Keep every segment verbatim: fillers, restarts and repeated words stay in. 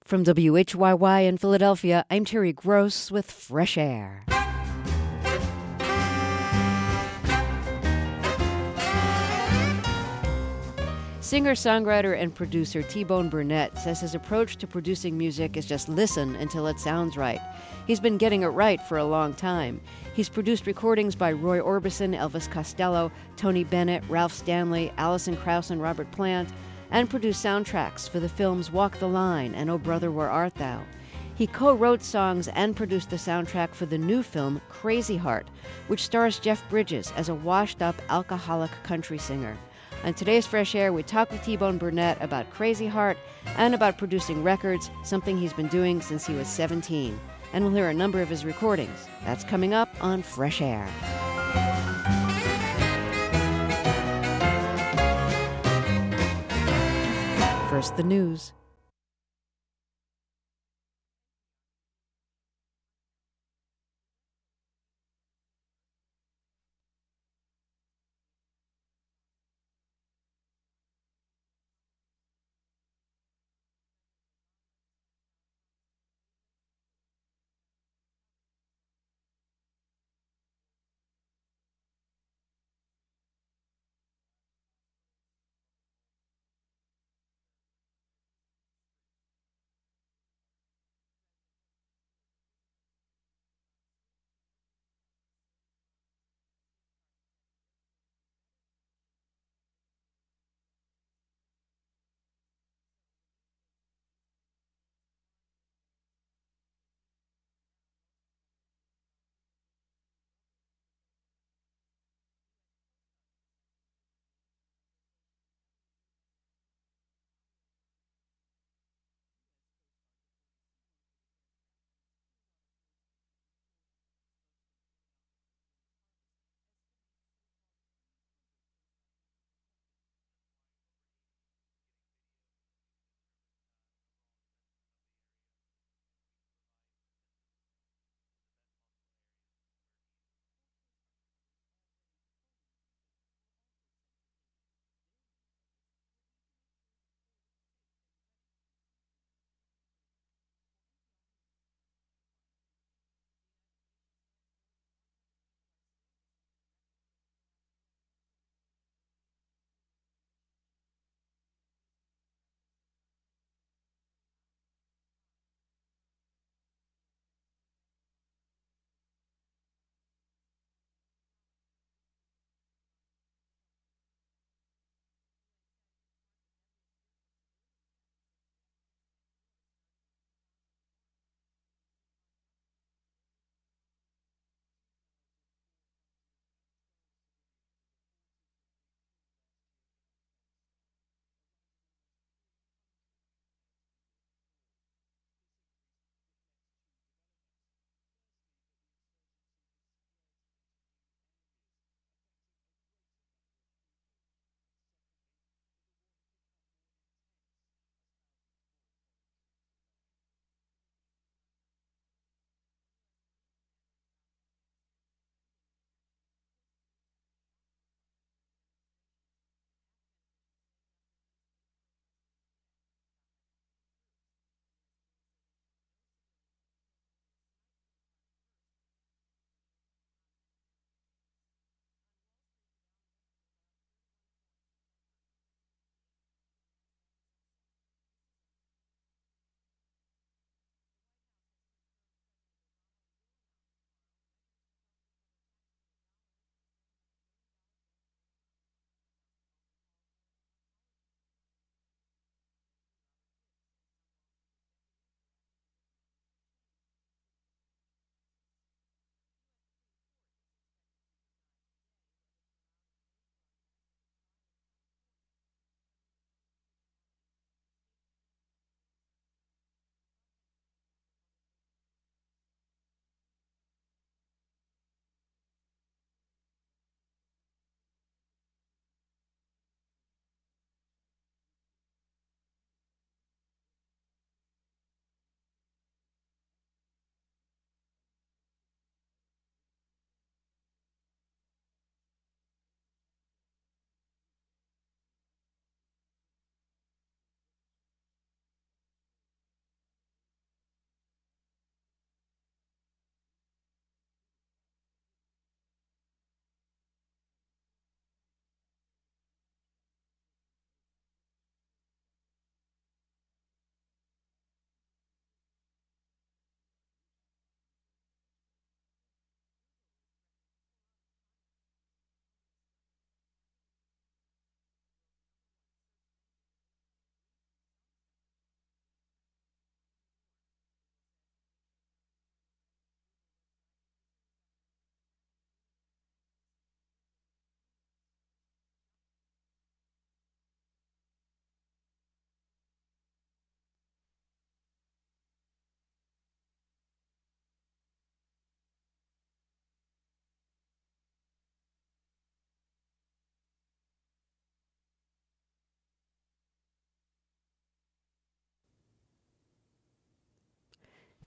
From W H Y Y in Philadelphia, I'm Terry Gross with Fresh Air. Singer-songwriter and producer T-Bone Burnett says his approach to producing music is just listen until it sounds right. He's been getting it right for a long time. He's produced recordings by Roy Orbison, Elvis Costello, Tony Bennett, Ralph Stanley, Alison Krauss, and Robert Plant, and produced soundtracks for the films Walk the Line and Oh Brother, Where Art Thou? He co-wrote songs and produced the soundtrack for the new film Crazy Heart, which stars Jeff Bridges as a washed-up alcoholic country singer. On today's Fresh Air, we talk with T-Bone Burnett about Crazy Heart and about producing records, something he's been doing since he was seventeen. And we'll hear a number of his recordings. That's coming up on Fresh Air. First, the news.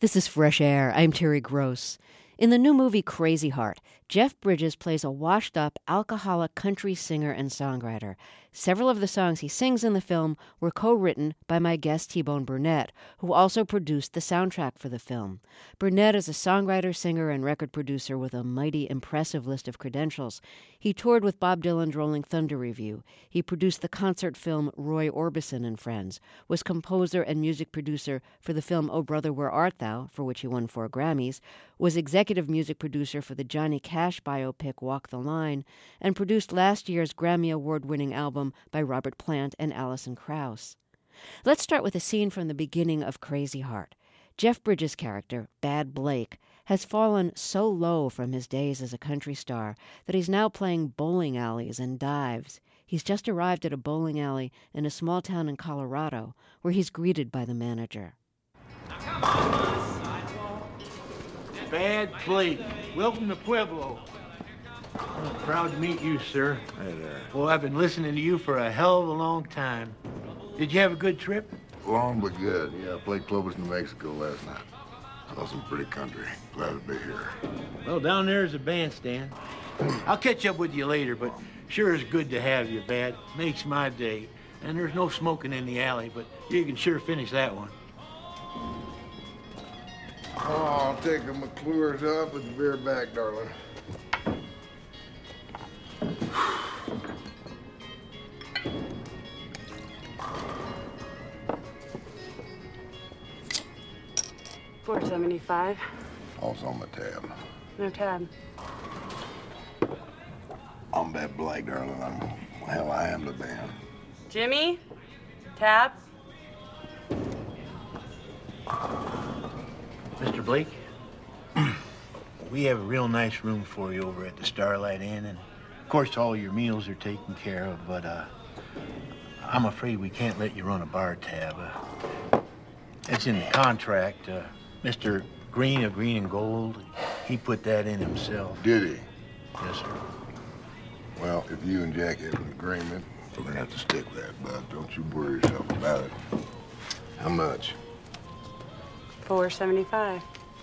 This is Fresh Air. I'm Terry Gross. In the new movie Crazy Heart, Jeff Bridges plays a washed-up, alcoholic country singer and songwriter. Several of the songs he sings in the film were co-written by my guest T-Bone Burnett, who also produced the soundtrack for the film. Burnett is a songwriter, singer, and record producer with a mighty impressive list of credentials. He toured with Bob Dylan's Rolling Thunder Revue. He produced the concert film Roy Orbison and Friends, was composer and music producer for the film Oh Brother, Where Art Thou, for which he won four Grammys, was executive music producer for the Johnny Cash biopic Walk the Line, and produced last year's Grammy Award-winning album by Robert Plant and Alison Krauss. Let's start with a scene from the beginning of Crazy Heart. Jeff Bridges' character, Bad Blake, has fallen so low from his days as a country star that he's now playing bowling alleys and dives. He's just arrived at a bowling alley in a small town in Colorado, where he's greeted by the manager. Bad Blake, welcome to Pueblo. I'm proud to meet you, sir. Hey there. Well, I've been listening to you for a hell of a long time. Did you have a good trip? Long but good. Yeah, I played Clovis, New Mexico last night. Saw some pretty country. Glad to be here. Well, down there's a bandstand. I'll catch up with you later, but sure is good to have you, Bad. Makes my day. And there's no smoking in the alley, but you can sure finish that one. Oh, I'll take the McClures up with the beer back, darling. four seventy-five. Also on my tab. No tab. I'm Bad Blake, darling. I'm, hell, I am the band. Jimmy? Tab? Mister Blake, we have a real nice room for you over at the Starlight Inn, and of course all your meals are taken care of, but uh, I'm afraid we can't let you run a bar tab. Uh, it's in the contract. Uh, Mister Green of Green and Gold, he put that in himself. Did he? Yes, sir. Well, if you and Jackie have an agreement, we're gonna have to stick with that, bud. Don't you worry yourself about it. How much? four seventy-five.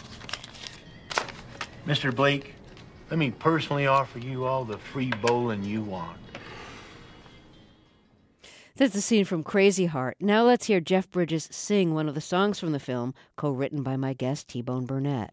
Mister Blake, let me personally offer you all the free bowling you want. That's a scene from Crazy Heart. Now let's hear Jeff Bridges sing one of the songs from the film, co-written by my guest T-Bone Burnett.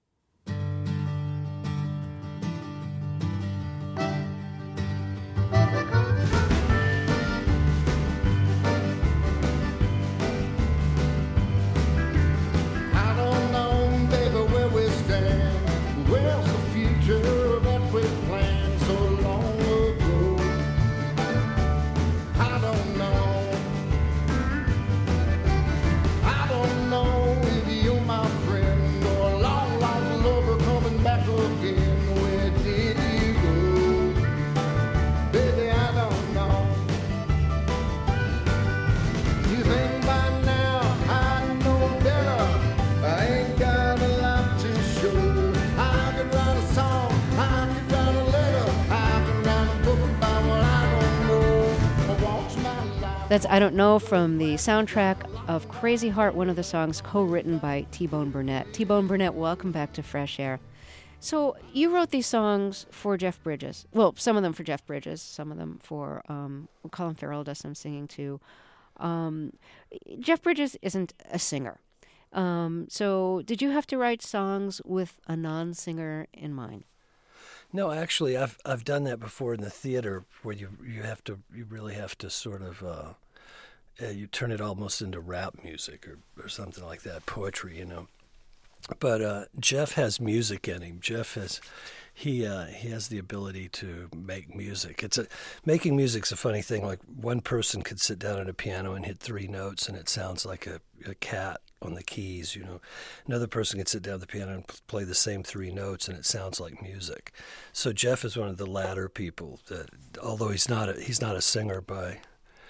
That's I Don't Know from the soundtrack of Crazy Heart, one of the songs co-written by T-Bone Burnett. T-Bone Burnett, welcome back to Fresh Air. So you wrote these songs for Jeff Bridges. Well, some of them for Jeff Bridges, some of them for um, Colin Farrell does some singing too. Um, Jeff Bridges isn't a singer. Um, so did you have to write songs with a non-singer in mind? No, actually, I've I've done that before in the theater, where you you have to you really have to sort of uh, uh, you turn it almost into rap music or, or something like that, poetry, you know. But uh, Jeff has music in him. Jeff has he uh, he has the ability to make music. It's a making music's a funny thing. Like one person could sit down at a piano and hit three notes, and it sounds like a, a cat on the keys, you know. Another person can sit down at the piano and play the same three notes, and it sounds like music. So Jeff is one of the latter people that, although he's not a, he's not a singer by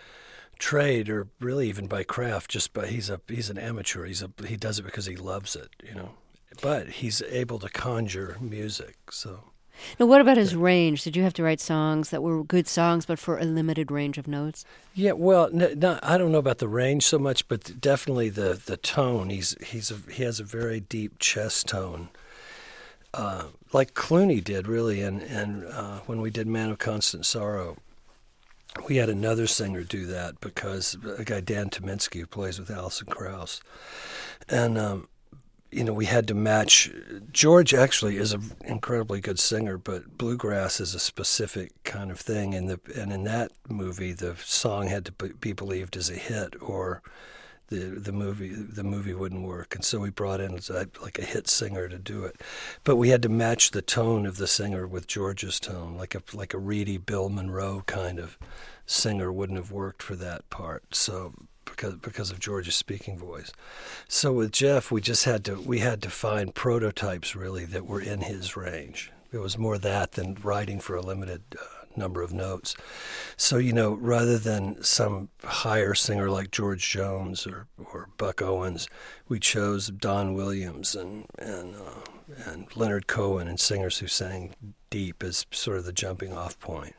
trade or really even by craft, just by he's a he's an amateur. He's a he does it because he loves it, you know. But he's able to conjure music. So Now, what about his range? Did you have to write songs that were good songs, but for a limited range of notes? Yeah, well, no, no, I don't know about the range so much, but definitely the, the tone. He's he's a, he has a very deep chest tone, uh, like Clooney did, really. And and uh, when we did Man of Constant Sorrow, we had another singer do that because a guy Dan Tominski who plays with Alison Krauss, and. Um, You know, we had to match. George actually is an incredibly good singer, but bluegrass is a specific kind of thing. And the and in that movie, the song had to be believed as a hit, or the the movie the movie wouldn't work. And so we brought in like a hit singer to do it. But we had to match the tone of the singer with George's tone, like a like a reedy Bill Monroe kind of singer wouldn't have worked for that part. So. Because because of George's speaking voice, so with Jeff, we just had to we had to find prototypes really that were in his range. It was more that than writing for a limited uh, number of notes. So you know, rather than some higher singer like George Jones or, or Buck Owens, we chose Don Williams and and uh, and Leonard Cohen and singers who sang deep as sort of the jumping off point.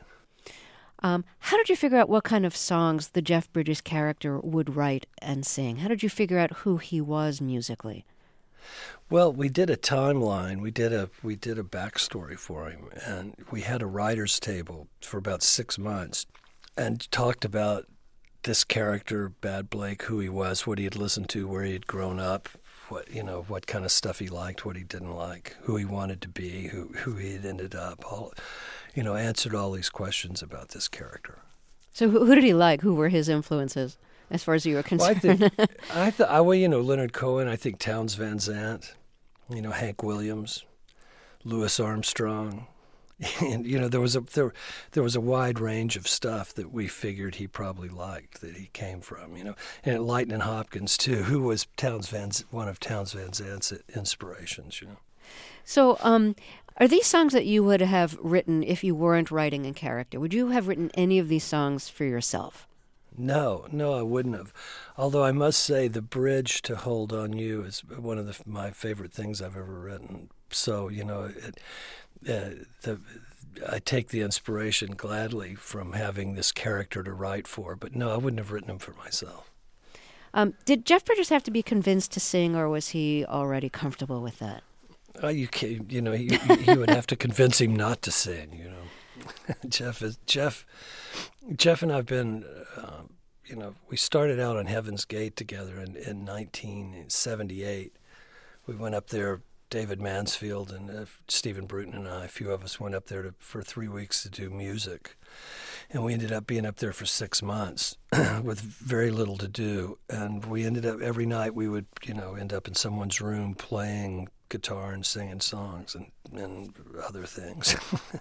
Um, how did you figure out what kind of songs the Jeff Bridges character would write and sing? How did you figure out who he was musically? Well, we did a timeline. We did a we did a backstory for him, and we had a writers' table for about six months, and talked about this character, Bad Blake, who he was, what he had listened to, where he had grown up, what you know, what kind of stuff he liked, what he didn't like, who he wanted to be, who who he had ended up. All, you know, answered all these questions about this character. So who, who did he like? Who were his influences, as far as you were concerned? Well, I think, I th- I, well, you know, Leonard Cohen, I think Townes Van Zandt, you know, Hank Williams, Louis Armstrong. And, you know, there was a there, there was a wide range of stuff that we figured he probably liked, that he came from, you know. And Lightnin' Hopkins, too, who was Townes Van, one of Townes Van Zandt's inspirations, you know. So, um... are these songs that you would have written if you weren't writing in character? Would you have written any of these songs for yourself? No, no, I wouldn't have. Although I must say the bridge to Hold On You is one of the, my favorite things I've ever written. So, you know, it, uh, the, I take the inspiration gladly from having this character to write for. But no, I wouldn't have written them for myself. Um, did Jeff Bridges have to be convinced to sing, or was he already comfortable with that? Oh, you can't, you know, you, you would have to convince him not to sing, you know. Jeff is Jeff. Jeff and I've been, uh, you know, we started out on Heaven's Gate together in, in nineteen seventy-eight. We went up there, David Mansfield and uh, Stephen Bruton and I, a few of us went up there to, for three weeks to do music. And we ended up being up there for six months with very little to do. And we ended up, every night we would, you know, end up in someone's room playing guitar and singing songs and, and other things.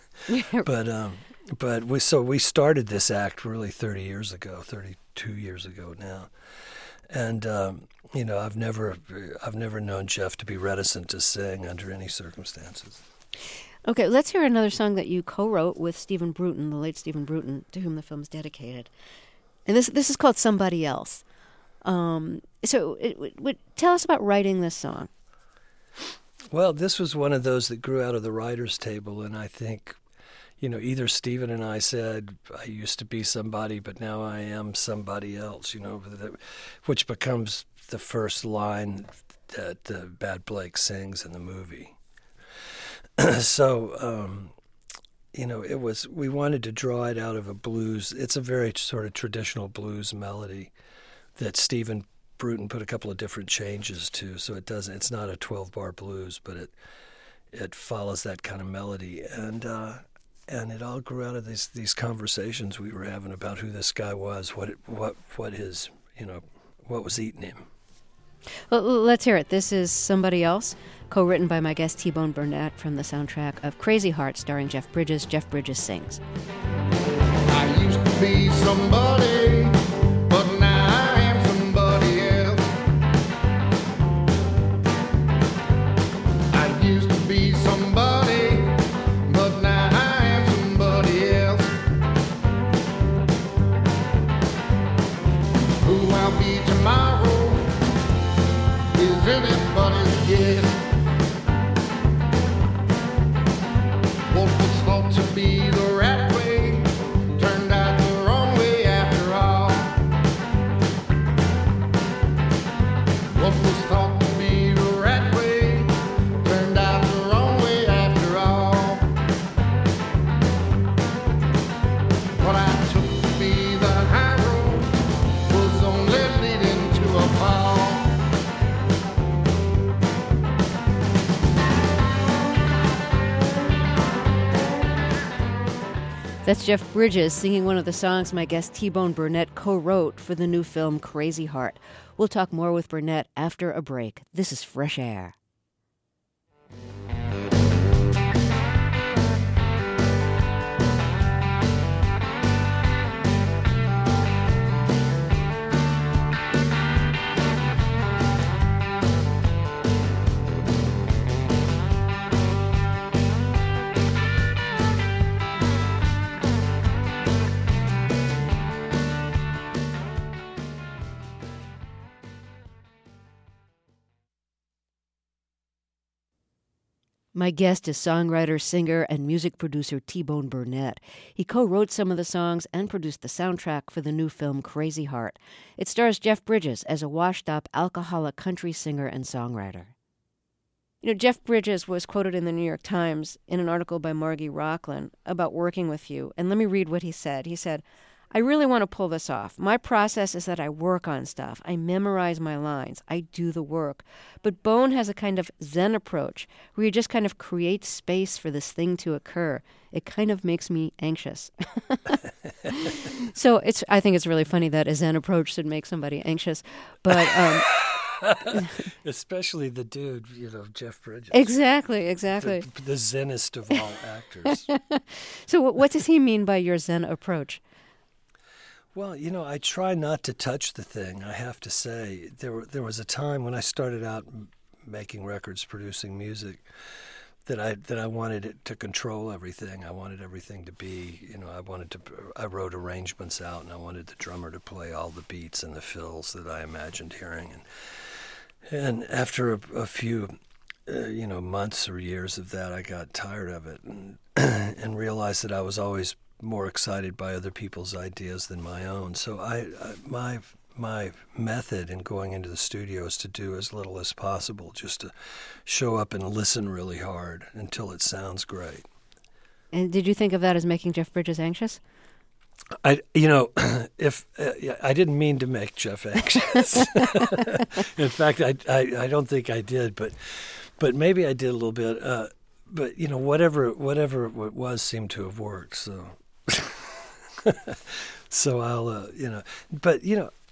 but um, but we so we started this act really thirty years ago, thirty-two years ago now. And um, you know, I've never I've never known Jeff to be reticent to sing under any circumstances. Okay, let's hear another song that you co-wrote with Stephen Bruton, the late Stephen Bruton, to whom the film's dedicated. And this this is called Somebody Else. Um, so it, it, it, tell us about writing this song. Well, this was one of those that grew out of the writer's table, and I think, you know, either Stephen and I said, I used to be somebody, but now I am somebody else, you know, which becomes the first line that uh, Bad Blake sings in the movie. so, um, you know, it was, we wanted to draw it out of a blues. It's a very sort of traditional blues melody that Stephen Bruton put a couple of different changes to, so it doesn't. It's not a twelve-bar blues, but it it follows that kind of melody, and uh, and it all grew out of these these conversations we were having about who this guy was, what it, what what his you know what was eating him. Well, let's hear it. This is Somebody Else, co-written by my guest T-Bone Burnett from the soundtrack of Crazy Heart, starring Jeff Bridges. Jeff Bridges sings. I used to be somebody, but now I am somebody else. I used to be somebody, but now I am somebody else. Who I'll be tomorrow is anybody's guess. Well, That's Jeff Bridges singing one of the songs my guest T-Bone Burnett co-wrote for the new film Crazy Heart. We'll talk more with Burnett after a break. This is Fresh Air. My guest is songwriter, singer, and music producer T-Bone Burnett. He co-wrote some of the songs and produced the soundtrack for the new film Crazy Heart. It stars Jeff Bridges as a washed-up, alcoholic country singer and songwriter. You know, Jeff Bridges was quoted in the New York Times in an article by Margie Rocklin about working with you. And let me read what he said. He said, I really want to pull this off. My process is that I work on stuff. I memorize my lines. I do the work. But Bone has a kind of Zen approach where you just kind of create space for this thing to occur. It kind of makes me anxious. So it's. I think it's really funny that a Zen approach should make somebody anxious. But um, especially the dude, you know, Jeff Bridges. Exactly, exactly. The, the Zenist of all actors. So what does he mean by your Zen approach? Well, you know, I try not to touch the thing, I have to say. There there was a time when I started out making records, producing music, that I that I wanted it to control everything. I wanted everything to be, you know, I wanted to, I wrote arrangements out, and I wanted the drummer to play all the beats and the fills that I imagined hearing. And, and after a, a few, uh, you know, months or years of that, I got tired of it and, and realized that I was always more excited by other people's ideas than my own. So I, I my my method in going into the studio is to do as little as possible, just to show up and listen really hard until it sounds great. And did you think of that as making Jeff Bridges anxious? I, you know, if uh, I didn't mean to make Jeff anxious. In fact, I, I I don't think I did, but but maybe I did a little bit. Uh, but you know, whatever whatever it was seemed to have worked. So. So I'll, uh, you know, but, you know,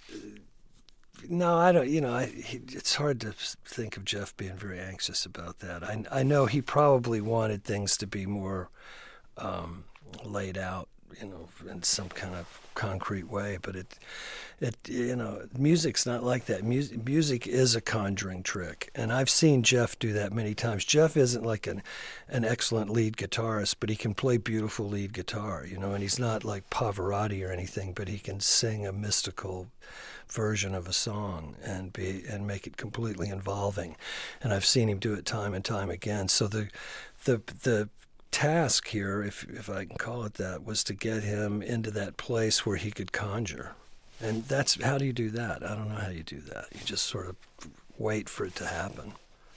no, I don't, you know, I, he, it's hard to think of Jeff being very anxious about that. I, I know he probably wanted things to be more um, laid out, you know, in some kind of concrete way, but it, it, you know, music's not like that. Music, music is a conjuring trick, and I've seen Jeff do that many times. Jeff isn't like an, an excellent lead guitarist, but he can play beautiful lead guitar, you know, and he's not like Pavarotti or anything, but he can sing a mystical version of a song and be and make it completely involving. And I've seen him do it time and time again. So the, the, the. task here, if if I can call it that, was to get him into that place where he could conjure. And that's, how do you do that? I don't know how you do that. You just sort of wait for it to happen.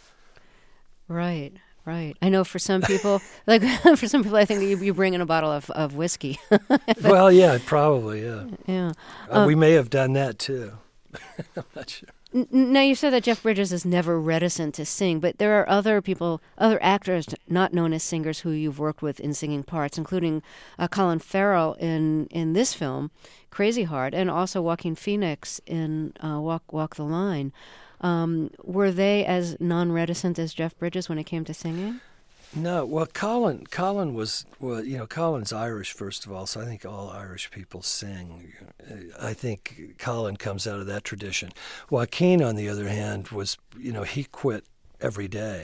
Right, right. I know for some people, like for some people, I think you, you bring in a bottle of, of whiskey. Well, yeah, probably, yeah. Yeah. Uh, Um, we may have done that too. I'm not sure. Now, you said that Jeff Bridges is never reticent to sing, but there are other people, other actors not known as singers who you've worked with in singing parts, including uh, Colin Farrell in, in this film, Crazy Heart, and also Joaquin Phoenix in uh, Walk Walk the Line. Um, were they as non-reticent as Jeff Bridges when it came to singing? No, well, Colin, Colin was, well, you know, Colin's Irish, first of all, so I think all Irish people sing. I think Colin comes out of that tradition. Joaquin, on the other hand, was, you know, he quit every day.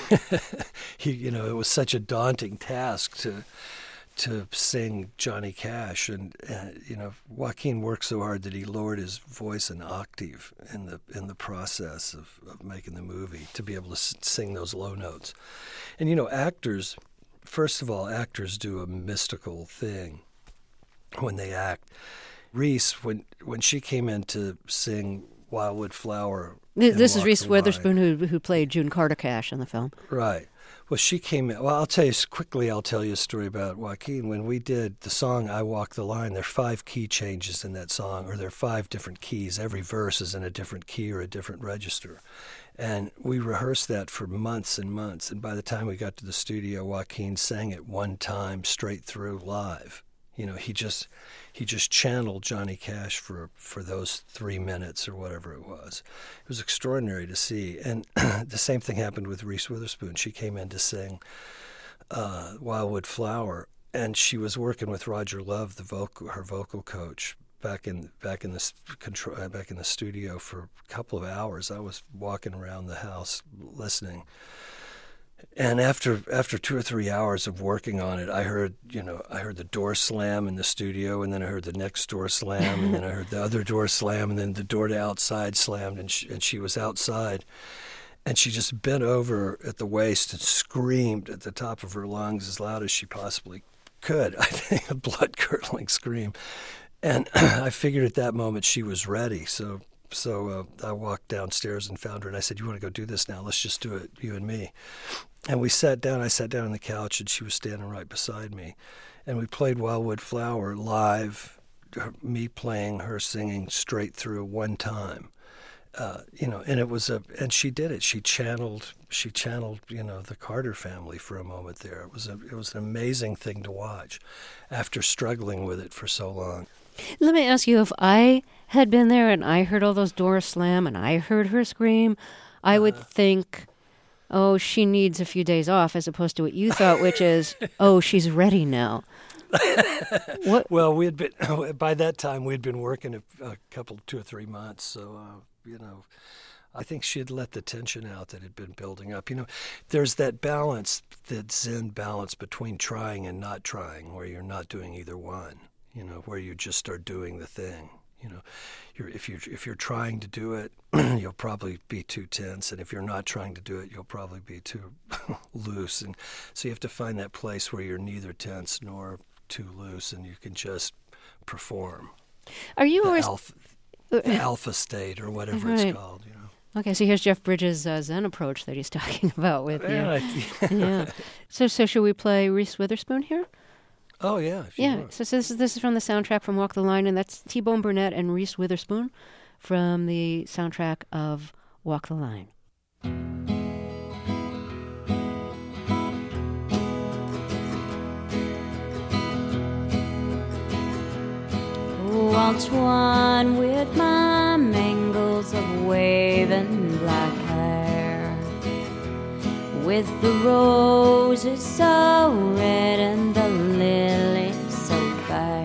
he, you know, it was such a daunting task to to sing Johnny Cash, and uh, you know, Joaquin worked so hard that he lowered his voice an octave in the in the process of, of making the movie to be able to s- sing those low notes. And you know, actors, first of all, actors do a mystical thing when they act. Reese, when when she came in to sing Wildwood Flower, This is Walk Reese the Witherspoon, Line, who who played June Carter Cash in the film. right. Well, she came in. Well, I'll tell you quickly. I'll tell you a story about Joaquin. When we did the song "I Walk the Line," there are five key changes in that song, or there are five different keys. Every verse is in a different key or a different register, and we rehearsed that for months and months. And by the time we got to the studio, Joaquin sang it one time straight through live, You know, he just he just channeled Johnny Cash for for those three minutes or whatever it was. It was extraordinary to see. And the same thing happened with Reese Witherspoon. She came in to sing uh, Wildwood Flower, and she was working with Roger Love, the vocal, her vocal coach, back in back in the control, back in the studio for a couple of hours. I was walking around the house listening. And after after two or three hours of working on it, I heard, you know, I heard the door slam in the studio, and then I heard the next door slam, and then I heard the other door slam, and then the door to outside slammed, and she, and she was outside. And she just bent over at the waist and screamed at the top of her lungs as loud as she possibly could. I think a blood-curdling scream. And I figured at that moment she was ready, so... So uh, I walked downstairs and found her, and I said, "You want to go do this now? Let's just do it, you and me." And we sat down. I sat down on the couch, and she was standing right beside me. And we played Wildwood Flower live, her, me playing, her singing straight through one time. Uh, you know, and it was a, and she did it. She channeled, she channeled, you know, the Carter family for a moment there. It was a, it was an amazing thing to watch, after struggling with it for so long. Let me ask you, if I had been there and I heard all those doors slam and I heard her scream, I uh, would think, oh, she needs a few days off, as opposed to what you thought, which is, oh, she's ready now. What? Well, we had been, by that time, we had been working a, a couple, two or three months, so, uh, you know, I think she had let the tension out that had been building up. You know, there's that balance, that Zen balance between trying and not trying, where you're not doing either one. You know, where you just start doing the thing. You know, you're, if you're if you're trying to do it, you'll probably be too tense, and if you're not trying to do it, you'll probably be too loose. And so you have to find that place where you're neither tense nor too loose, and you can just perform. Are you the always alpha, the alpha state or whatever right. it's called? You know. Okay, so here's Jeff Bridges' uh, Zen approach that he's talking about with yeah, you. yeah. So, so should we play Reese Witherspoon here? Oh, yeah. If you yeah, want. so, so this, is, this is from the soundtrack from Walk the Line, and that's T-Bone Burnett and Reese Witherspoon from the soundtrack of Walk the Line. Walked one with my mangles of waving black hair, with the roses so red and the lilies so fair,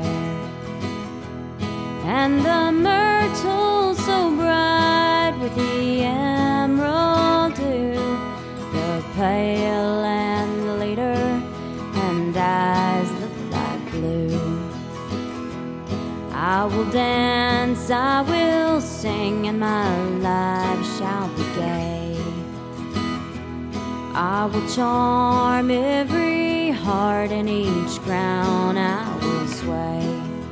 and the myrtle so bright with the emerald dew, the pale and leader and eyes look like blue. I will dance, I will sing, and my life shall be gay. I will charm every heart, and each crown I will sway.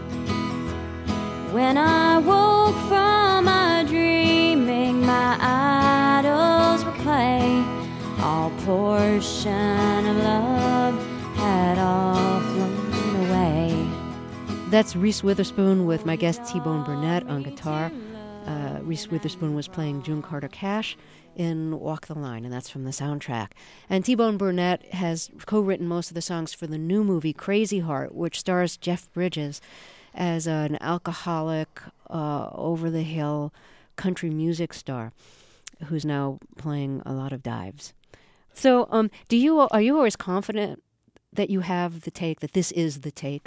When I woke from my dreaming, my idols were clay. All portion of love had all flown away. That's Reese Witherspoon with my guest T-Bone Burnett on guitar. Uh, Reese Witherspoon was playing June Carter Cash in Walk the Line, and that's from the soundtrack. And T-Bone Burnett has co-written most of the songs for the new movie Crazy Heart, which stars Jeff Bridges as an alcoholic, uh, over-the-hill country music star who's now playing a lot of dives. So um, do you are you always confident that you have the take, that this is the take?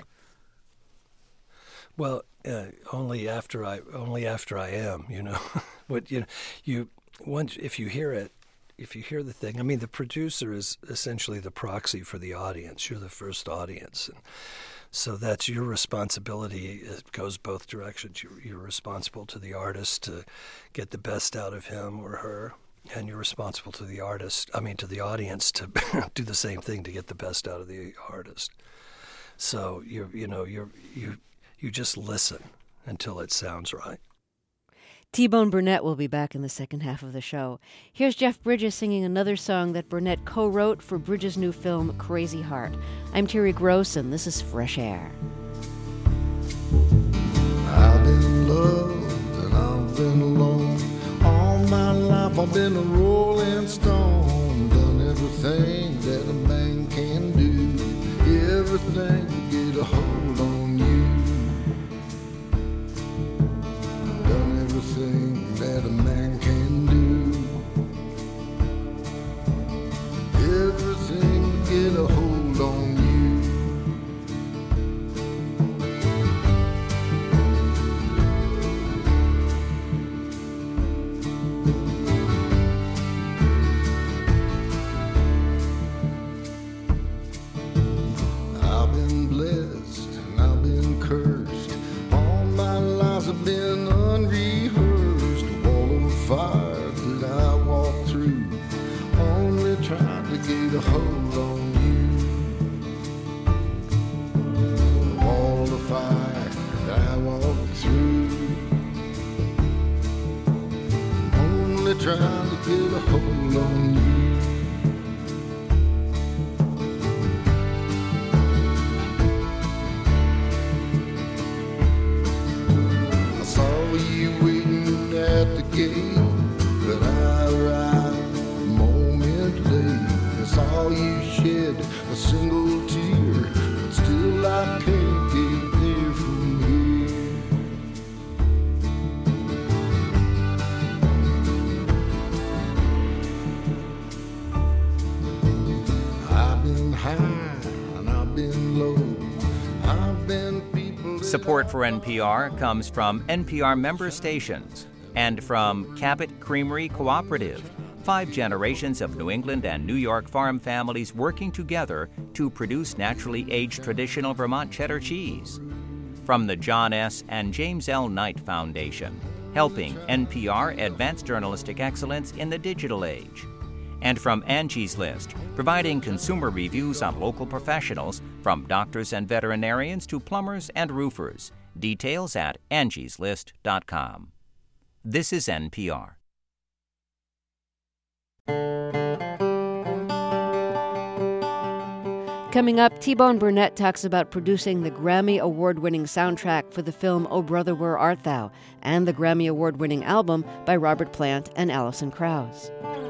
Well, uh, only after I only after I am, you know. What you know, you once if you hear it, if you hear the thing. I mean, the producer is essentially the proxy for the audience. You're the first audience, and so that's your responsibility. It goes both directions. You're, you're responsible to the artist to get the best out of him or her, and you're responsible to the artist. I mean, to the audience to do the same thing to get the best out of the artist. So you you know you're you. You just listen until it sounds right. T-Bone Burnett will be back in the second half of the show. Here's Jeff Bridges singing another song that Burnett co-wrote for Bridges' new film, Crazy Heart. I'm Terry Gross, and this is Fresh Air. I've been loved and I've been alone. All my life I've been a rolling stone. Done everything that a man can do. Everything to get a hold on get a hold on you. The wall of fire that I walk through, I'm only trying to get a hold on you. I saw you waiting at the gate, but I arrived a moment late. I saw you shed a single tear, but still I can't get there from here. I've been high and I've been low. I've been people. Support for N P R comes from N P R member stations and from Cabot Creamery Cooperative, five generations of New England and New York farm families working together to produce naturally aged traditional Vermont cheddar cheese. From the John S. and James L. Knight Foundation, helping N P R advance journalistic excellence in the digital age. And from Angie's List, providing consumer reviews on local professionals, from doctors and veterinarians to plumbers and roofers. Details at angies list dot com. This is N P R. Coming up, T-Bone Burnett talks about producing the Grammy Award-winning soundtrack for the film Oh Brother, Where Art Thou, and the Grammy Award-winning album by Robert Plant and Alison Krauss.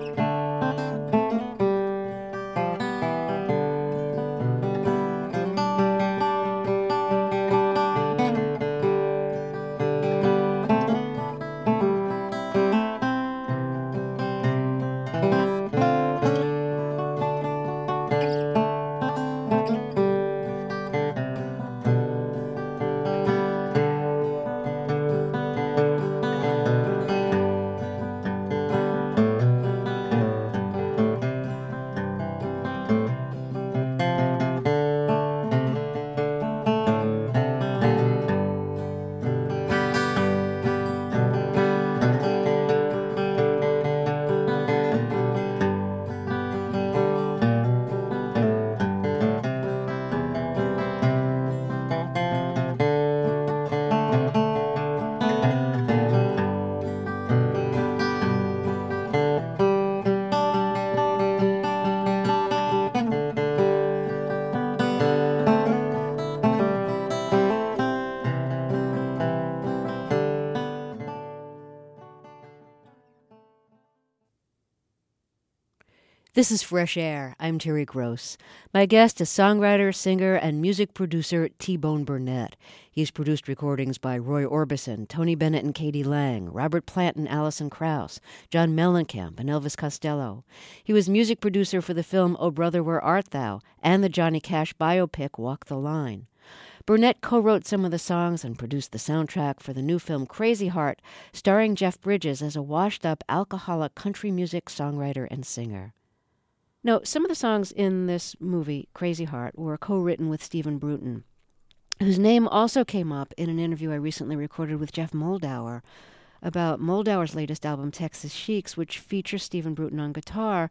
This is Fresh Air. I'm Terry Gross. My guest is songwriter, singer, and music producer T-Bone Burnett. He's produced recordings by Roy Orbison, Tony Bennett and Katie Lang, Robert Plant and Alison Krauss, John Mellencamp and Elvis Costello. He was music producer for the film Oh Brother, Where Art Thou? And the Johnny Cash biopic Walk the Line. Burnett co-wrote some of the songs and produced the soundtrack for the new film Crazy Heart, starring Jeff Bridges as a washed-up alcoholic country music songwriter and singer. No, some of the songs in this movie, Crazy Heart, were co-written with Stephen Bruton, whose name also came up in an interview I recently recorded with Jeff Moldauer about Moldauer's latest album, Texas Sheiks, which features Stephen Bruton on guitar.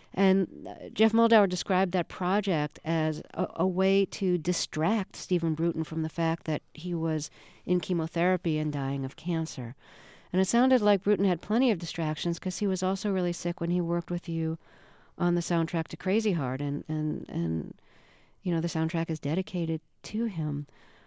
And Jeff Moldauer described that project as a, a way to distract Stephen Bruton from the fact that he was in chemotherapy and dying of cancer. And it sounded like Bruton had plenty of distractions because he was also really sick when he worked with you on the soundtrack to Crazy Heart, and, and, and you know, the soundtrack is dedicated to him.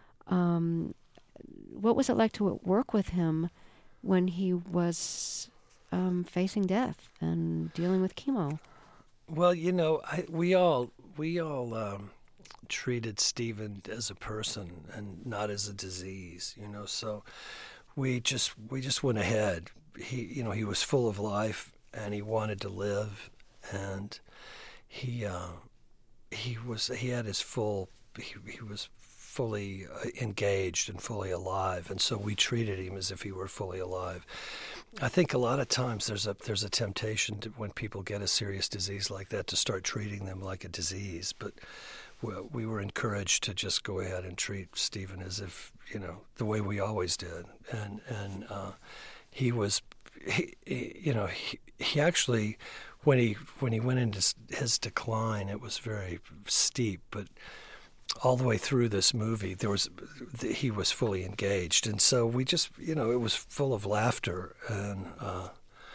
Um, what was it like to work with him when he was um, facing death and dealing with chemo? Well, you know, I, we all we all um, treated Stephen as a person and not as a disease, you know. So we just we just went ahead. He, you know, he was full of life and he wanted to live. And he uh, he was he had his full he, he was fully engaged and fully alive, and so we treated him as if he were fully alive. I think a lot of times there's a there's a temptation to, when people get a serious disease like that, to start treating them like a disease. But we, we were encouraged to just go ahead and treat Stephen as if, you know, the way we always did, and and uh, he was he, he, you know he he actually when he when he went into his decline, it was very steep, but all the way through this movie, there was he was fully engaged, and so we just, you know, it was full of laughter, and uh,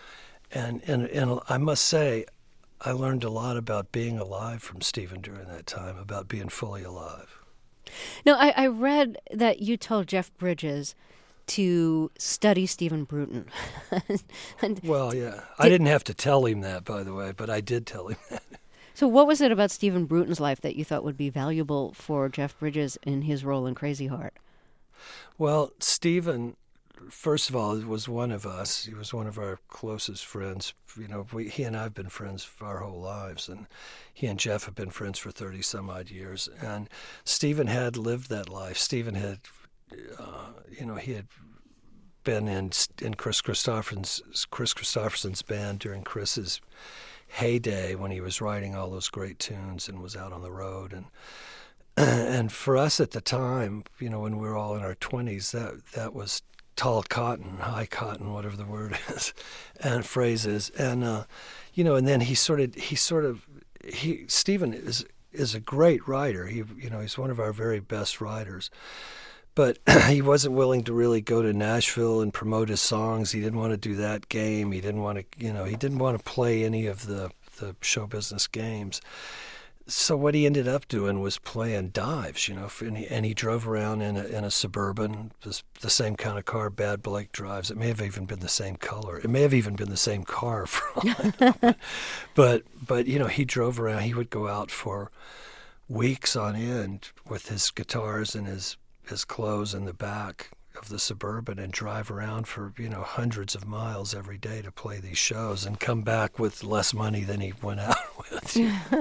and and and I must say, I learned a lot about being alive from Stephen during that time, about being fully alive. Now, I, I read that you told Jeff Bridges to study Stephen Bruton. and well, yeah, did, I didn't have to tell him that, by the way, but I did tell him that. So what was it about Stephen Bruton's life that you thought would be valuable for Jeff Bridges in his role in Crazy Heart? Well, Stephen, first of all, was one of us. He was one of our closest friends. You know, we, he and I have been friends for our whole lives, and he and Jeff have been friends for thirty-some-odd years. And Stephen had lived that life. Stephen had, uh, you know, he had been in in Chris Christopherson's, Chris Christopherson's band during Chris's heyday when he was writing all those great tunes and was out on the road. And and for us at the time, you know, when we were all in our twenties, that that was tall cotton, high cotton, whatever the word is, and phrases. And, uh, you know, and then he sort of, he sort of, he, Stephen is is a great writer. He, you know, he's one of our very best writers. But he wasn't willing to really go to Nashville and promote his songs. He didn't want to do that game. He didn't want to, you know, he didn't want to play any of the, the show business games. So what he ended up doing was playing dives, you know, and he, and he drove around in a, in a Suburban, the, the same kind of car Bad Blake drives. It may have even been the same color. It may have even been the same car for all I know. But, but, you know, he drove around. He would go out for weeks on end with his guitars and his his clothes in the back of the Suburban and drive around for, you know, hundreds of miles every day to play these shows and come back with less money than he went out with.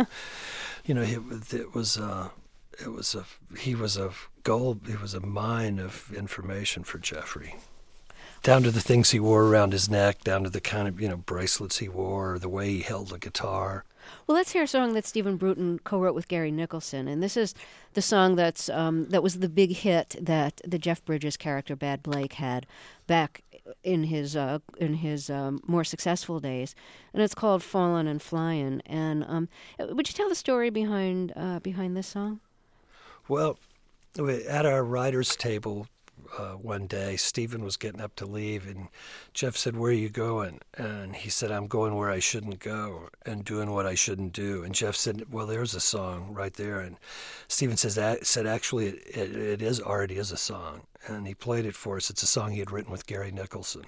You know, it, it was uh, it was a he was a gold. He was a mine of information for Jeffrey, down to the things he wore around his neck, down to the kind of, you know, bracelets he wore, the way he held the guitar. Well, let's hear a song that Stephen Bruton co-wrote with Gary Nicholson, and this is the song that's um, that was the big hit that the Jeff Bridges character Bad Blake had back in his uh, in his um, more successful days, and it's called "Fallin' and Flyin'." And um, would you tell the story behind uh, behind this song? Well, at our writers' table uh, one day, Stephen was getting up to leave, and Jeff said, "Where are you going?" And he said, "I'm going where I shouldn't go and doing what I shouldn't do." And Jeff said, "Well, there's a song right there." And Stephen says, said, "Actually, it, it, it is already is a song." And he played it for us. It's a song he had written with Gary Nicholson.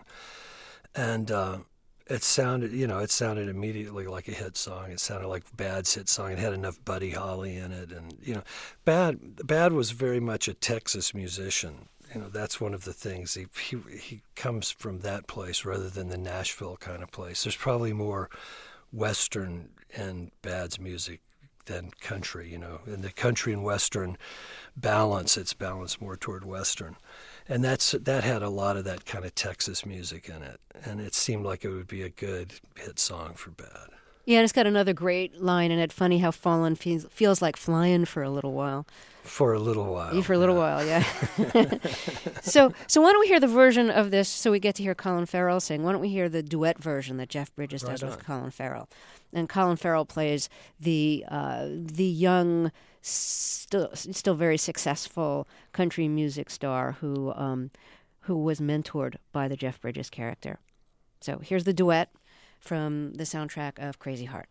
And uh, it sounded, you know, it sounded immediately like a hit song. It sounded like Bad's hit song. It had enough Buddy Holly in it. And, you know, Bad, Bad was very much a Texas musician. You know, that's one of the things. He, he he comes from that place rather than the Nashville kind of place. There's probably more Western in Bad's music than country, you know. In the country and Western balance, it's balanced more toward Western. And that's that had a lot of that kind of Texas music in it. And it seemed like it would be a good hit song for Bad. Yeah, and it's got another great line in it. Funny how "Fallin' feels, feels like flying for a little while. For a little while. For a little yeah. while, yeah. so so why don't we hear the version of this so we get to hear Colin Farrell sing? Why don't we hear the duet version that Jeff Bridges Right does on. with Colin Farrell? And Colin Farrell plays the uh, the young, still still very successful country music star who um, who was mentored by the Jeff Bridges character. So here's the duet from the soundtrack of Crazy Heart.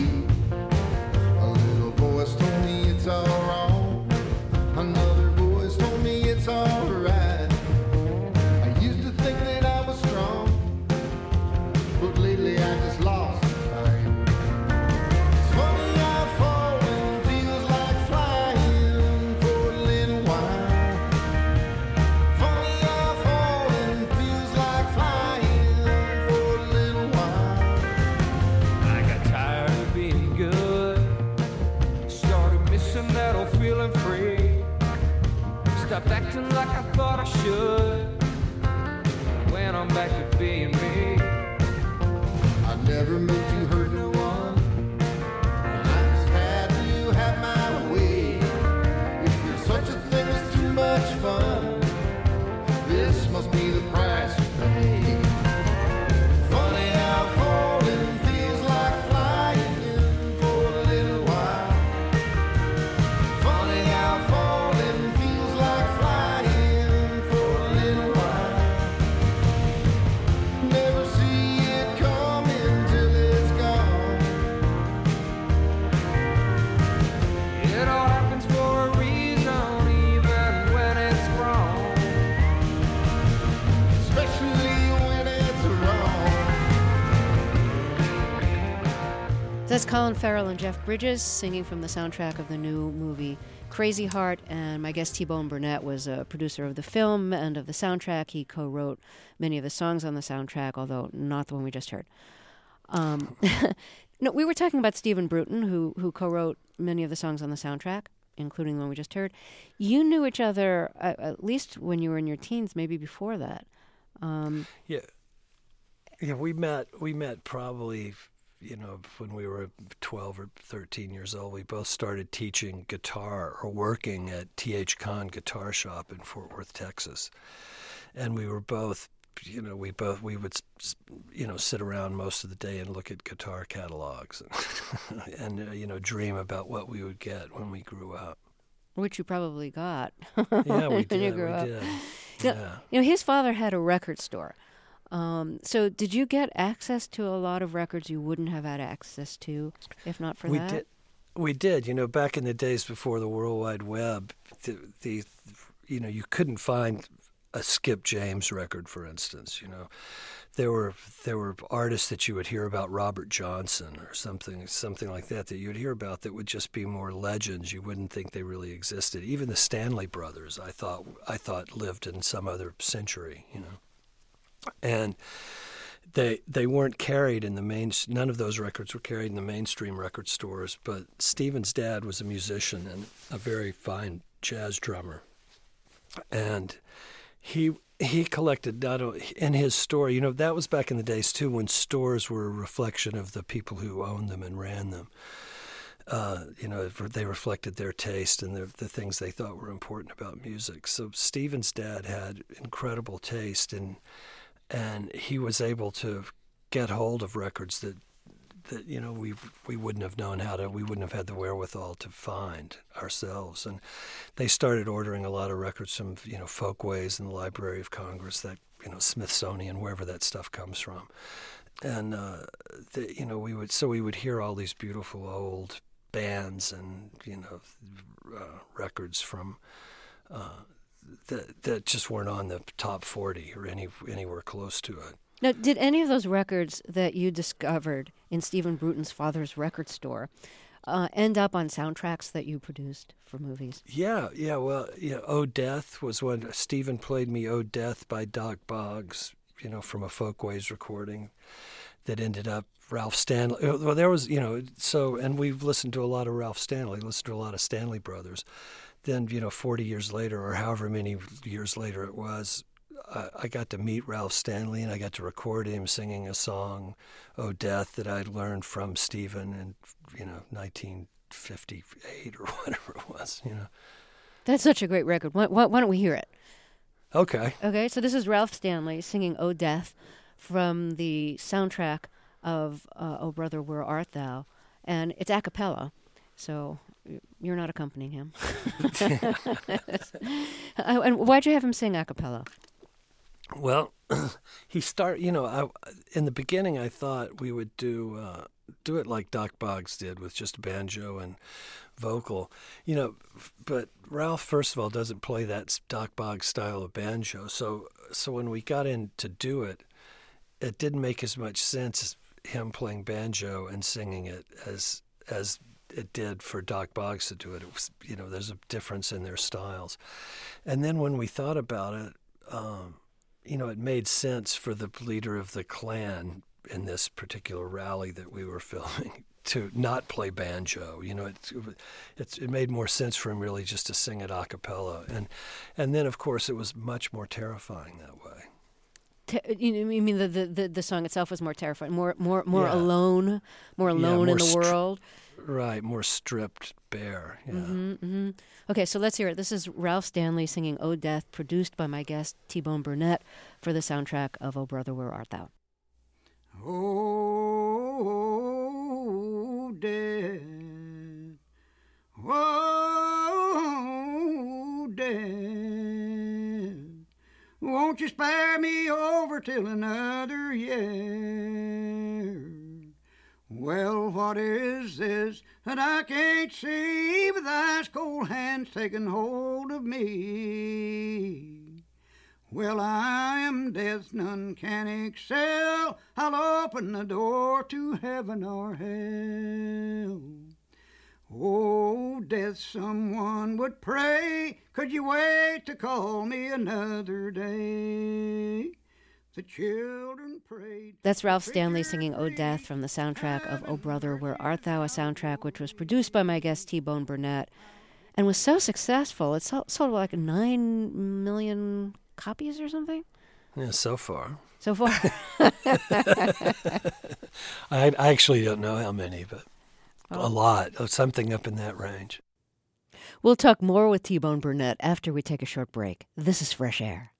Voice told me it's all wrong. Another voice feeling free. Stopped acting like I thought I should. When I'm back to being me. I never meant to hurt no one. I just had to have my way. If there's such a thing as too much fun, this must be the price you pay. Funny how falling feels like flying for a little while. Funny how falling feels like flying for a little while. Never see it coming till it's gone. It all happens for a reason, even when it's wrong. Especially when it's wrong. That's Colin Farrell and Jeff Bridges singing from the soundtrack of the new movie Crazy Heart, and my guest T-Bone Burnett was a producer of the film and of the soundtrack. He co-wrote many of the songs on the soundtrack, although not the one we just heard. Um, no, we were talking about Stephen Bruton, who who co-wrote many of the songs on the soundtrack, including the one we just heard. You knew each other uh, at least when you were in your teens, maybe before that. Um, Yeah, yeah. We met. We met probably, you know, when we were twelve or thirteen years old. We both started teaching guitar or working at T H Kahn Guitar Shop in Fort Worth, Texas, and we were both. You know, we both we would, you know, sit around most of the day and look at guitar catalogs, and, and uh, you know, dream about what we would get when we grew up. which you probably got. Yeah, we when did. you grew we up. did. You know, Yeah. you know, his father had a record store. Um, so did you get access to a lot of records you wouldn't have had access to if not for we that? did. We did. You know, back in the days before the World Wide Web, the, the you know, you couldn't find a Skip James record, for instance. You know, there were there were artists that you would hear about, Robert Johnson or something something like that, that you would hear about that would just be more legends. You wouldn't think they really existed. Even the Stanley Brothers, I thought I thought lived in some other century. You know, and they they weren't carried in the main. None of those records were carried in the mainstream record stores. But Stephen's dad was a musician and a very fine jazz drummer, and he he collected not only in his store. You know, that was back in the days too, when stores were a reflection of the people who owned them and ran them. Uh, you know, they reflected their taste and the, the things they thought were important about music. So Stephen's dad had incredible taste, and and he was able to get hold of records that that you know we we wouldn't have known how to. We wouldn't have had the wherewithal to find ourselves. And they started ordering a lot of records from you know Folkways and the Library of Congress, that you know Smithsonian, wherever that stuff comes from. And uh, the, you know we would so we would hear all these beautiful old bands and you know uh, records from uh, that that just weren't on the top forty or any anywhere close to it. Now, did any of those records that you discovered in Stephen Bruton's father's record store uh, end up on soundtracks that you produced for movies? Yeah, yeah. Well, yeah. "Oh Death" was one. Stephen played me "Oh Death" by Doc Boggs, you know, from a Folkways recording that ended up Ralph Stanley. Well, there was, you know, so, and we've listened to a lot of Ralph Stanley, listened to a lot of Stanley Brothers. Then, you know, forty years later, or however many years later it was, I got to meet Ralph Stanley, and I got to record him singing a song, "Oh Death," that I'd learned from Stephen in, you know, nineteen fifty-eight or whatever it was, you know. That's such a great record. Why, why, why don't we hear it? Okay. Okay, so this is Ralph Stanley singing "Oh Death" from the soundtrack of uh, "Oh Brother, Where Art Thou?" And it's a cappella, so you're not accompanying him. uh, and why'd you have him sing a cappella? Well, he start. You know, I, in the beginning, I thought we would do uh, do it like Doc Boggs did, with just banjo and vocal. You know, but Ralph, first of all, doesn't play that Doc Boggs style of banjo. So, so when we got in to do it, it didn't make as much sense him playing banjo and singing it as as it did for Doc Boggs to do it. It was, you know, there's a difference in their styles. And then when we thought about it. Um, You know, it made sense for the leader of the Klan in this particular rally that we were filming to not play banjo. You know, it, it it made more sense for him really just to sing it a cappella, and and then of course it was much more terrifying that way. Te- you know, you mean the, the, the, the song itself was more terrifying, more more more Yeah. alone, more alone yeah, more in the str- world. Right, more stripped bare. Yeah. Mm-hmm, mm-hmm. Okay, so let's hear it. This is Ralph Stanley singing "Oh Death," produced by my guest T-Bone Burnett for the soundtrack of "Oh Brother, Where Art Thou." Oh, death, oh, death, won't you spare me over till another year? Well, what is this that I can't see with ice cold hands taking hold of me? Well, I am death, none can excel. I'll open the door to heaven or hell. Oh, death, someone would pray. Could you wait to call me another day? The children prayed. That's Ralph Stanley singing "Oh Death" from the soundtrack of "Oh Brother, Where Art Thou," a soundtrack which was produced by my guest T-Bone Burnett and was so successful. It sold, sold like nine million copies or something? Yeah, so far. So far. I, I actually don't know how many, but Oh. a lot, something up in that range. We'll talk more with T-Bone Burnett after we take a short break. This is Fresh Air.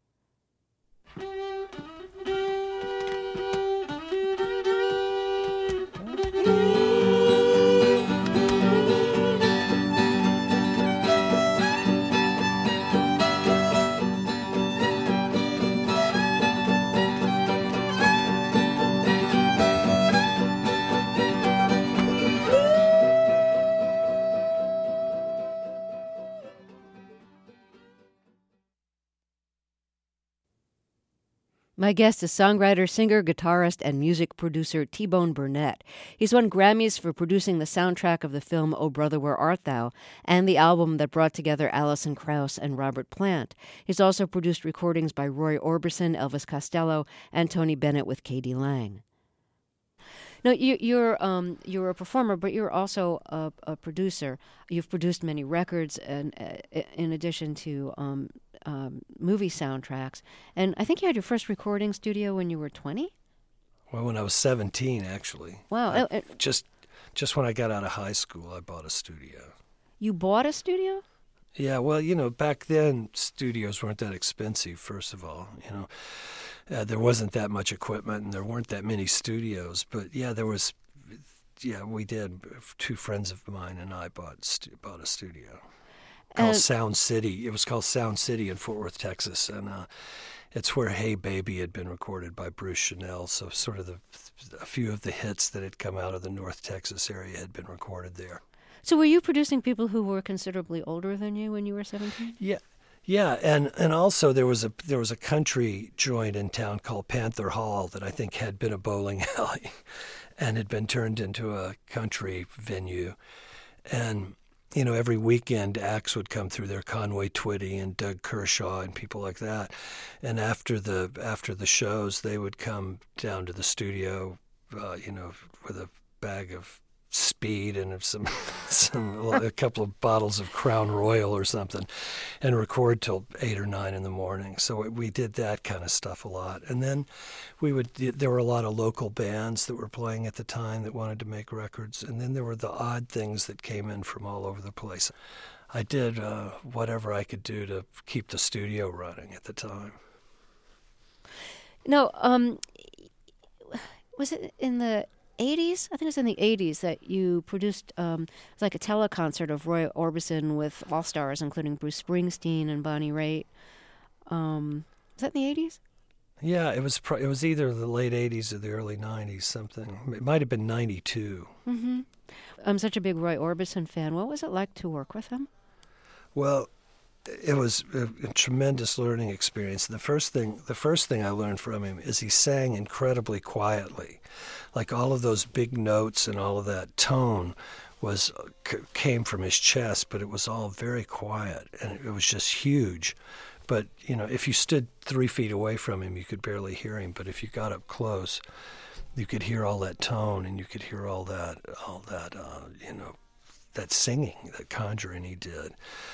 My guest is songwriter, singer, guitarist, and music producer T-Bone Burnett. He's won Grammys for producing the soundtrack of the film "Oh Brother, Where Art Thou" and the album that brought together Alison Krauss and Robert Plant. He's also produced recordings by Roy Orbison, Elvis Costello, and Tony Bennett with K D Lang. No, you, you're um, you're a performer, but you're also a, a producer. You've produced many records, and uh, in addition to um, um, movie soundtracks. And I think you had your first recording studio when you were twenty. Well, when I was seventeen, actually. Wow! I, Uh, just just when I got out of high school, I bought a studio. You bought a studio? Yeah, well, you know, back then studios weren't that expensive. First of all, you know. Uh, there wasn't that much equipment, and there weren't that many studios. But yeah, there was. Yeah, we did. Two friends of mine and I bought stu- bought a studio called Uh, Sound City. It was called Sound City in Fort Worth, Texas, and uh, it's where "Hey Baby" had been recorded by Bruce Chanel. So sort of the a few of the hits that had come out of the North Texas area had been recorded there. So were you producing people who were considerably older than you when you were seventeen? Yeah. Yeah, and, and also there was a there was a country joint in town called Panther Hall that I think had been a bowling alley and had been turned into a country venue. And, you know, every weekend acts would come through there, Conway Twitty and Doug Kershaw and people like that. And after the after the shows, they would come down to the studio, uh, you know, with a bag of speed and some, some a couple of bottles of Crown Royal or something, and record till eight or nine in the morning. So we did that kind of stuff a lot. And then we would there were a lot of local bands that were playing at the time that wanted to make records. And then there were the odd things that came in from all over the place. I did uh, whatever I could do to keep the studio running at the time. No, um, was it in the eighties? I think it was in the eighties that you produced um, it was like a teleconcert of Roy Orbison with all stars, including Bruce Springsteen and Bonnie Raitt. Um, was that in the eighties? Yeah, it was. Pro- it was either the late eighties or the early nineties. Something. It might have been ninety-two. Mm-hmm. I'm such a big Roy Orbison fan. What was it like to work with him? Well, it was a, a tremendous learning experience. The first thing, the first thing I learned from him is he sang incredibly quietly, like all of those big notes and all of that tone was c- came from his chest, but it was all very quiet, and it, it was just huge. But you know, if you stood three feet away from him, you could barely hear him. But if you got up close, you could hear all that tone, and you could hear all that, all that, uh, you know, that singing, that conjuring he did.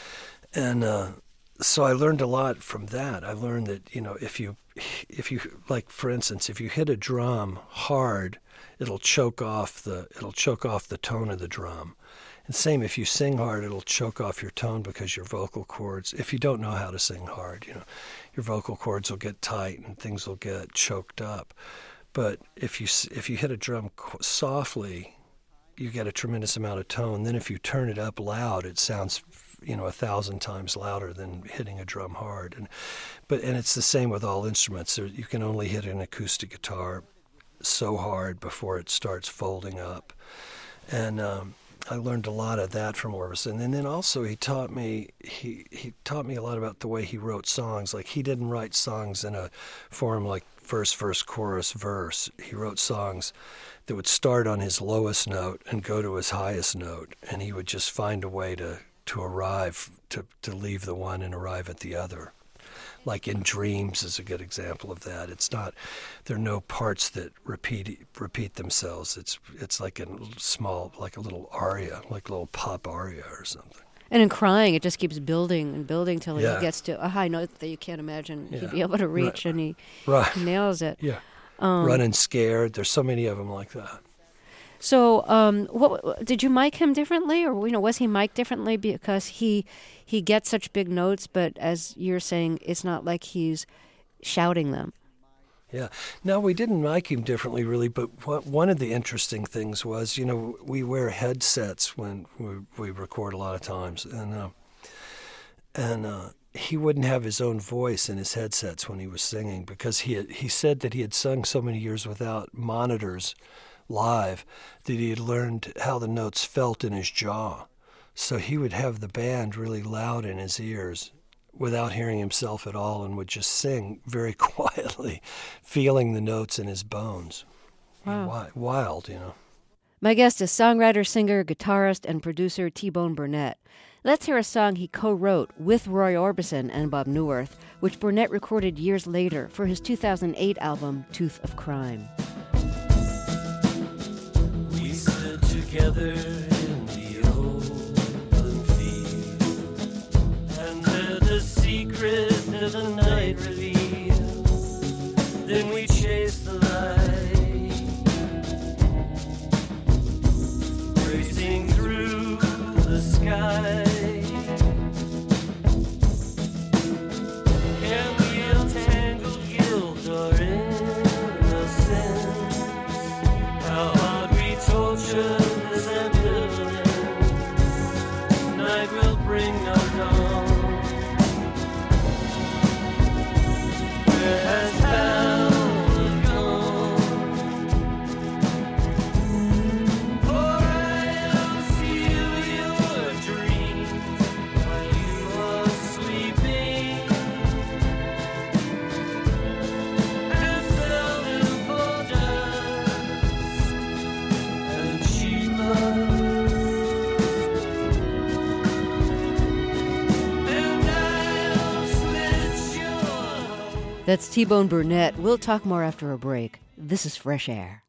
And uh, so I learned a lot from that. I learned that, you know, if you, if you, like, for instance, if you hit a drum hard, it'll choke off the, it'll choke off the tone of the drum. And same, if you sing hard, it'll choke off your tone because your vocal cords, if you don't know how to sing hard, you know, your vocal cords will get tight and things will get choked up. But if you if you hit a drum softly, you get a tremendous amount of tone. Then if you turn it up loud, it sounds, you know, a thousand times louder than hitting a drum hard. And but and it's the same with all instruments. There, you can only hit an acoustic guitar so hard before it starts folding up. And um, I learned a lot of that from Orbison. And then also he taught me he he taught me a lot about the way he wrote songs. Like, he didn't write songs in a form like verse, verse, chorus, verse. He wrote songs that would start on his lowest note and go to his highest note, and he would just find a way to, to arrive, to, to leave the one and arrive at the other. Like In Dreams is a good example of that. It's not, there are no parts that repeat repeat themselves. It's it's like a small, like a little aria, like a little pop aria or something. And in Crying, it just keeps building and building till Yeah. he gets to a high note that you can't imagine Yeah. he'd be able to reach, Right. and he Right. nails it. Yeah. Um, Running Scared. There's so many of them like that. So, um, what did you mic him differently, or you know, was he mic'd differently because he he gets such big notes? But as you're saying, it's not like he's shouting them. Yeah. No, we didn't mic him differently, really. But what, one of the interesting things was, you know, we wear headsets when we, we record a lot of times, and uh, and uh, he wouldn't have his own voice in his headsets when he was singing because he had, he said that he had sung so many years without monitors live that he had learned how the notes felt in his jaw. So he would have the band really loud in his ears without hearing himself at all, and would just sing very quietly, feeling the notes in his bones. Wow. Wild, you know. My guest is songwriter, singer, guitarist, and producer T-Bone Burnett. Let's hear a song he co-wrote with Roy Orbison and Bob Newirth, which Burnett recorded years later for his two thousand eight album, Tooth of Crime. We stood together in the open field, and heard the secret of the night revealed. Then we chased the light, racing through the sky. Can we untangle guilt or innocence? How hard we torture this ambivalence. Night will bring no dawn. Where has power gone? For I don't steal your dreams while you are sleeping, and sell them for dust and cheap love. And I'll slit your That's T-Bone Burnett. We'll talk more after a break. This is Fresh Air.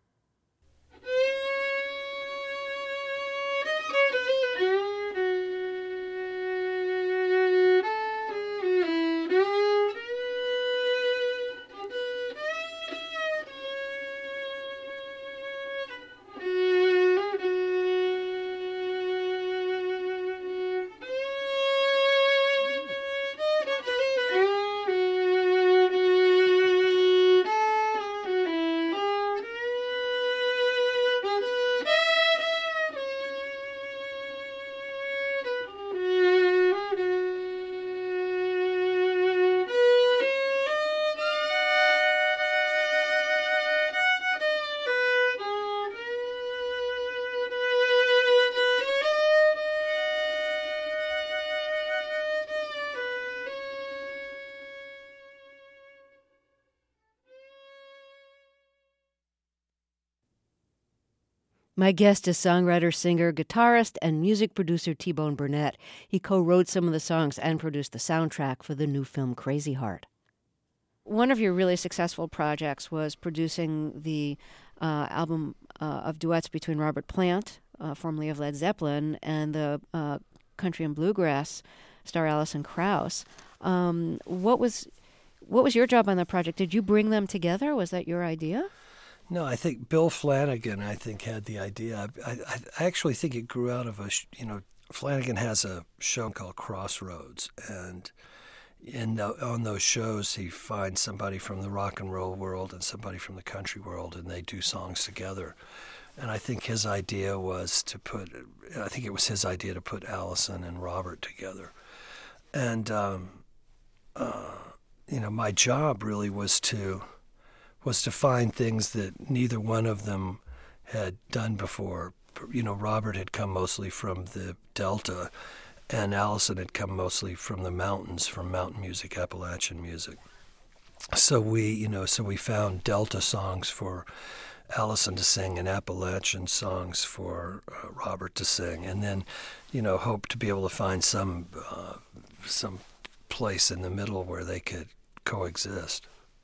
My guest is songwriter, singer, guitarist, and music producer T-Bone Burnett. He co-wrote some of the songs and produced the soundtrack for the new film Crazy Heart. one of your really successful projects was producing the uh, album uh, of duets between Robert Plant, uh, formerly of Led Zeppelin, and the uh, country and bluegrass star Alison Krauss. Um, what was what was your job on that project? Did you bring them together? Was that your idea? No, I think Bill Flanagan, I think, had the idea. I, I, I actually think it grew out of a, sh- you know, Flanagan has a show called Crossroads, and in the, on those shows he finds somebody from the rock and roll world and somebody from the country world, and they do songs together. And I think his idea was to put, I think it was his idea to put Alison and Robert together. And, um, uh, you know, my job really was to, was to find things that neither one of them had done before. You know, Robert had come mostly from the Delta, and Alison had come mostly from the mountains, from mountain music, Appalachian music. So we, you know, so we found Delta songs for Alison to sing and Appalachian songs for uh, Robert to sing, and then, you know, hope to be able to find some uh, some place in the middle where they could coexist.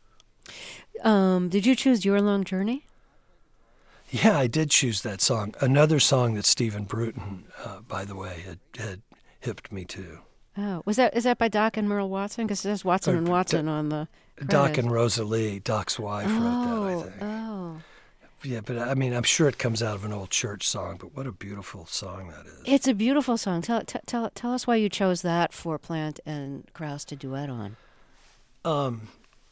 Um, did you choose Your Long Journey? Yeah, I did choose that song. Another song that Stephen Bruton, uh, by the way, had, had hipped me to. Oh, was that is that by Doc and Merle Watson? Because it says Watson Or and Watson Do- on the Doc credits. and Rosalie, Doc's wife, wrote that, I Oh, think. oh. Yeah, but I mean, I'm sure it comes out of an old church song, but what a beautiful song that is. It's a beautiful song. Tell t- tell tell us why you chose that for Plant and Krauss to duet on. Um,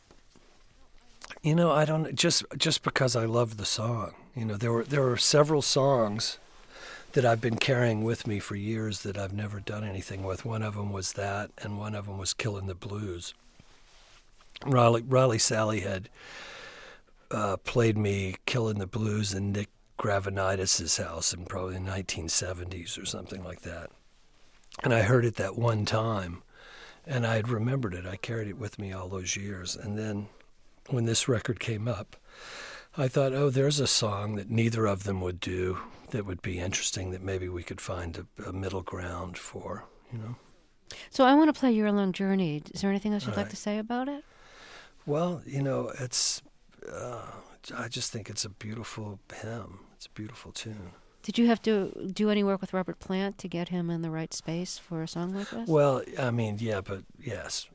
you know, I don't just just because I love the song. You know, there were there were several songs that I've been carrying with me for years that I've never done anything with. One of them was that, and one of them was Killin' the Blues. Riley Riley Sally had uh, played me Killin' the Blues in Nick Gravenitis' house in probably the nineteen seventies or something like that. And I heard it that one time, and I had remembered it. I carried it with me all those years. And then when this record came up, I thought, oh, there's a song that neither of them would do that would be interesting, that maybe we could find a, a middle ground for, you know. So I want to play Your Long Journey. Is there anything else you'd All like right. to say about it? Well, you know, it's, uh, I just think it's a beautiful hymn. It's a beautiful tune. Did you have to do any work with Robert Plant to get him in the right space for a song like this? Well, I mean, yeah, but yes.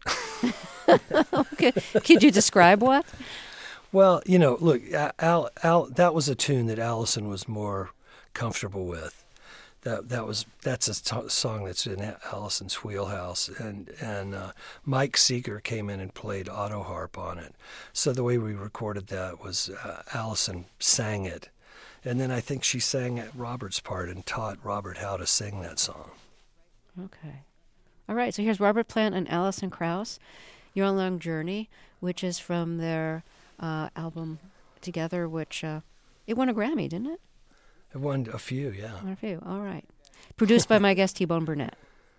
Okay. Could you describe what? Well, you know, look, Al, Al, that was a tune that Alison was more comfortable with. That that was that's a t- song that's in Alison's wheelhouse, and and uh, Mike Seeger came in and played auto harp on it. So the way we recorded that was uh, Alison sang it, and then I think she sang at Robert's part and taught Robert how to sing that song. Okay. All right. So here's Robert Plant and Alison Krauss, Your Long Journey, which is from their uh, album together, which uh, it won a Grammy, didn't it? It won a few, yeah. Won a few. All right. Produced by my guest T-Bone Burnett.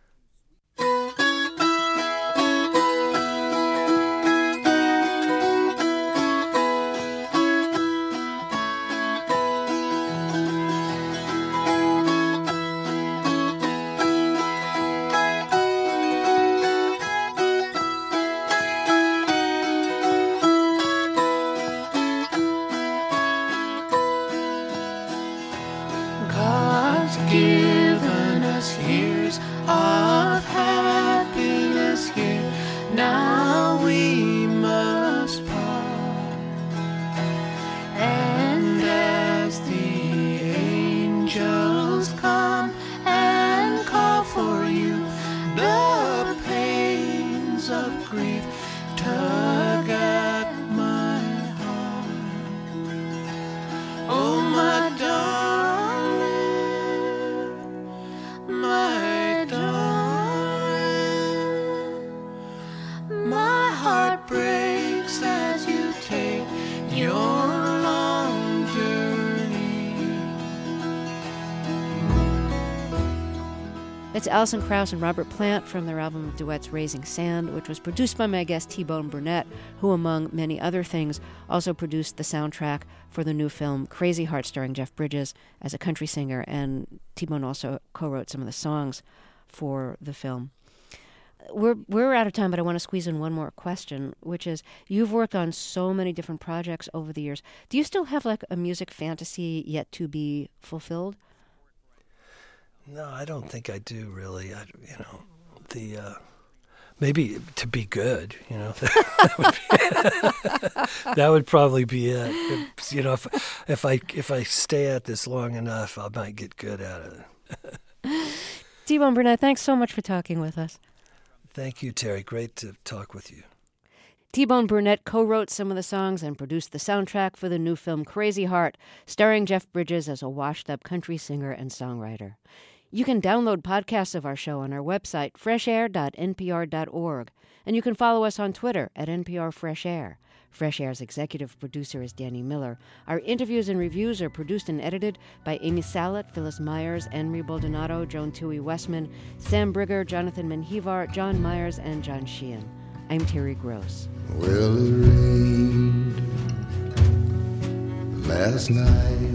God's given us years of happiness here. Now we must part. And as the angels come and call for you, the pains of grief tug at my heart. Oh, my darling, my darling, my heart breaks as you take your long journey. That's Alison Krauss and Robert Plant from their album of duets Raising Sand, which was produced by my guest T-Bone Burnett, who, among many other things, also produced the soundtrack for the new film Crazy Heart, starring Jeff Bridges as a country singer, and T-Bone also co-wrote some of the songs for the film. we're we're out of time, but I want to squeeze in one more question, which is, you've worked on so many different projects over the years. Do you still have like a music fantasy yet to be fulfilled? No, I don't think I do really. I, you know, the uh, maybe to be good. You know, that, would be, that would probably be it. It. You know, if if I if I stay at this long enough, I might get good at it. T-Bone Burnett, thanks so much for talking with us. Thank you, Terry. Great to talk with you. T-Bone Burnett co-wrote some of the songs and produced the soundtrack for the new film Crazy Heart, starring Jeff Bridges as a washed-up country singer and songwriter. You can download podcasts of our show on our website, fresh air dot n p r dot org, and you can follow us on Twitter at N P R Fresh Air. Fresh Air's executive producer is Danny Miller. Our interviews and reviews are produced and edited by Amy Salet, Phyllis Myers, Henry Baldonado, Joan Tui Westman, Sam Brigger, Jonathan Menjivar, John Myers, and John Sheehan. I'm Terry Gross. Well, it rained last night.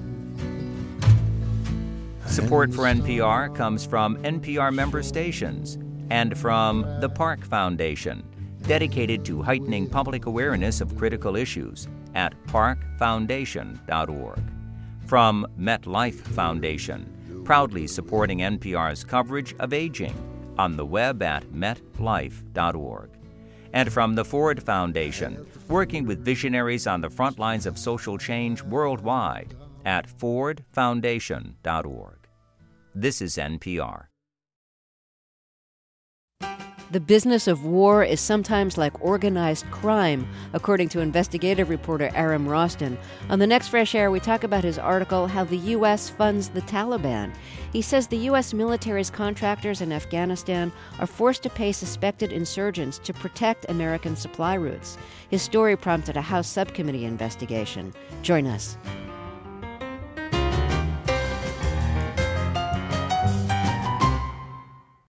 Support for N P R comes from N P R member stations and from the Park Foundation, dedicated to heightening public awareness of critical issues at park foundation dot org. From MetLife Foundation, proudly supporting N P R's coverage of aging on the web at met life dot org. And from the Ford Foundation, working with visionaries on the front lines of social change worldwide at ford foundation dot org. This is N P R. The business of war is sometimes like organized crime, according to investigative reporter Aram Roston. On the next Fresh Air, we talk about his article, How the U S Funds the Taliban. He says the U S military's contractors in Afghanistan are forced to pay suspected insurgents to protect American supply routes. His story prompted a House subcommittee investigation. Join us.